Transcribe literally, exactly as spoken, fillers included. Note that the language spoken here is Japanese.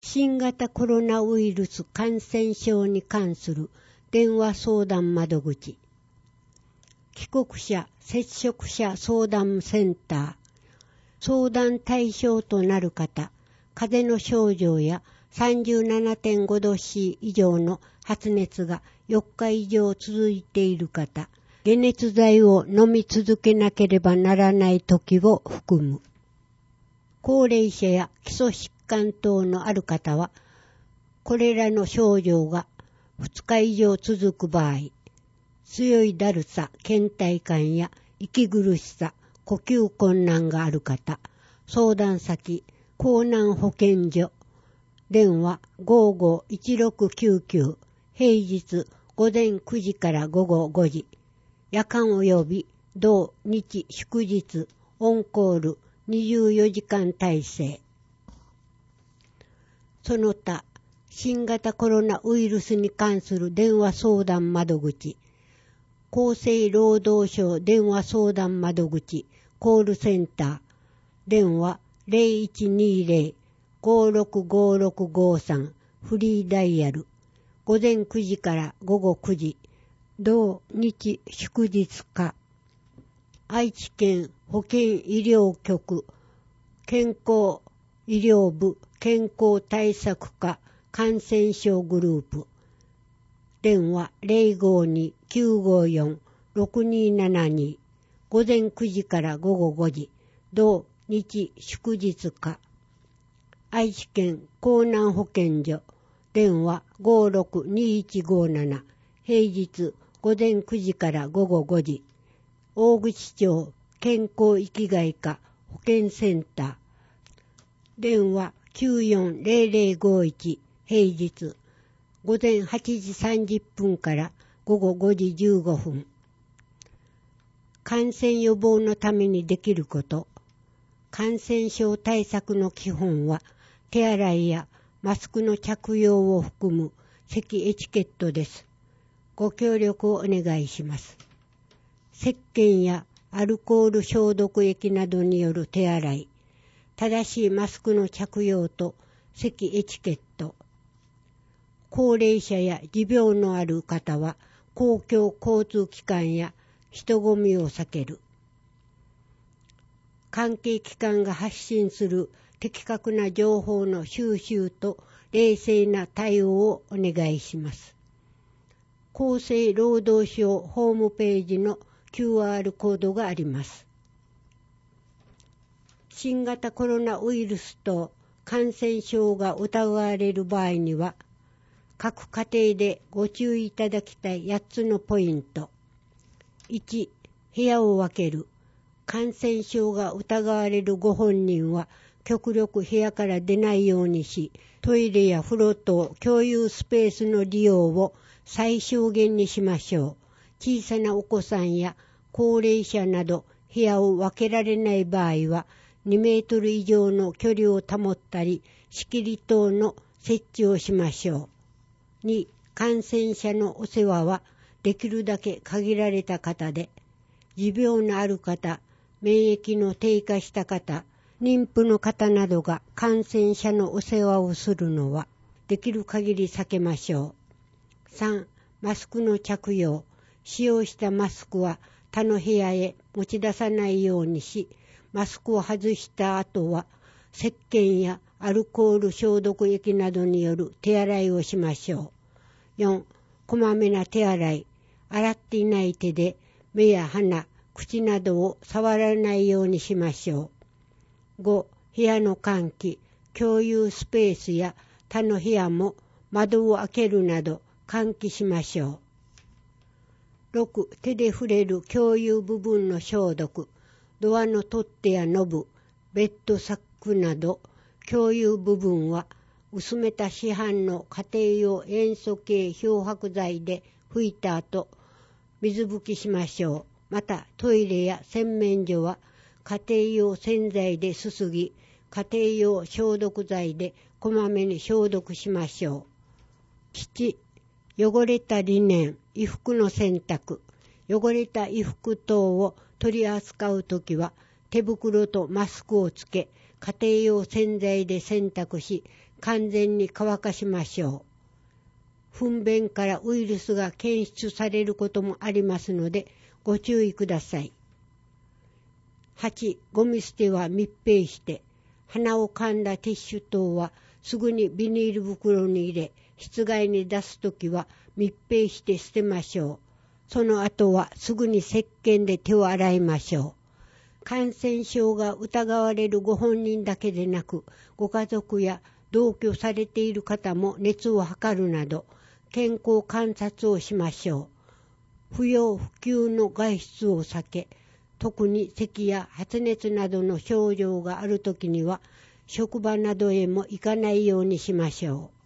新型コロナウイルス感染症に関する電話相談窓口。帰国者接触者相談センター。相談対象となる方、風邪の症状や さんじゅうななてんご 度 C 以上の発熱がよっか以上続いている方、解熱剤を飲み続けなければならない時を含む。高齢者や基礎疾患等のある方は、これらの症状がふつか以上続く場合、強いだるさ、倦怠感や息苦しさ、呼吸困難がある方、相談先、江南保健所、電話ごーごーいちろくきゅうきゅう、平日午前くじから午後ごじ、夜間及び同日祝日、オンコールにじゅうよじかん体制。その他、新型コロナウイルスに関する電話相談窓口、厚生労働省電話相談窓口コールセンター、電話 ゼロいちにゼロ ごーろくごーろくごーさん フリーダイヤル、午前くじから午後くじ、同日祝日課、愛知県保健医療局健康医療部健康対策課感染症グループ、電話 ゼロごーに きゅうごーよん ろくにーななに、午前くじから午後ごじ、同日祝日課、愛知県江南保健所、電話ごーろくにいちごーなな、平日午前くじから午後ごじ、大口町健康生きがい課保健センター、電話きゅうよんゼロゼロごいち、平日午前はちじさんじゅっぷんから午後ごじじゅうごふん。感染予防のためにできること。感染症対策の基本は手洗いやマスクの着用を含む咳エチケットです。ご協力をお願いします。石鹸やアルコール消毒液などによる手洗い、正しいマスクの着用と咳エチケット。高齢者や持病のある方は公共交通機関や人混みを避ける。関係機関が発信する的確な情報の収集と冷静な対応をお願いします。厚生労働省ホームページの キューアール コードがあります。新型コロナウイルスと感染症が疑われる場合には、各家庭でご注意いただきたいやっつのポイント。いち、部屋を分ける。感染症が疑われるご本人は極力部屋から出ないようにし、トイレや風呂等共有スペースの利用を最小限にしましょう。小さなお子さんや高齢者など部屋を分けられない場合はにメートル以上の距離を保ったり、仕切り等の設置をしましょう。に、感染者のお世話はできるだけ限られた方で、持病のある方、免疫の低下した方、妊婦の方などが感染者のお世話をするのはできる限り避けましょう。さん、マスクの着用。使用したマスクは他の部屋へ持ち出さないようにし、マスクを外した後は石鹸やアルコール消毒液などによる手洗いをしましょう。よん、こまめな手洗い。洗っていない手で目や鼻、口などを触らないようにしましょう。ご、部屋の換気。共有スペースや他の部屋も窓を開けるなど換気しましょう。ろく、手で触れる共有部分の消毒。ドアの取っ手やノブ、ベッドサックなど共有部分は薄めた市販の家庭用塩素系漂白剤で拭いた後、水拭きしましょう。またトイレや洗面所は家庭用洗剤ですすぎ、家庭用消毒剤でこまめに消毒しましょう。なな、汚れたリネン、衣服の洗濯。汚れた衣服等を取り扱うときは手袋とマスクをつけ、家庭用洗剤で洗濯し、 完全に乾かしましょう。糞便からウイルスが検出されることもありますのでご注意ください。はち. ゴミ捨ては密閉して、鼻を噛んだティッシュ等はすぐにビニール袋に入れ、室外に出すときは密閉して捨てましょう。その後はすぐに石鹸で手を洗いましょう。感染症が疑われるご本人だけでなく、ご家族や同居されている方も熱を測るなど、健康観察をしましょう。不要不急の外出を避け、特に咳や発熱などの症状があるときには、職場などへも行かないようにしましょう。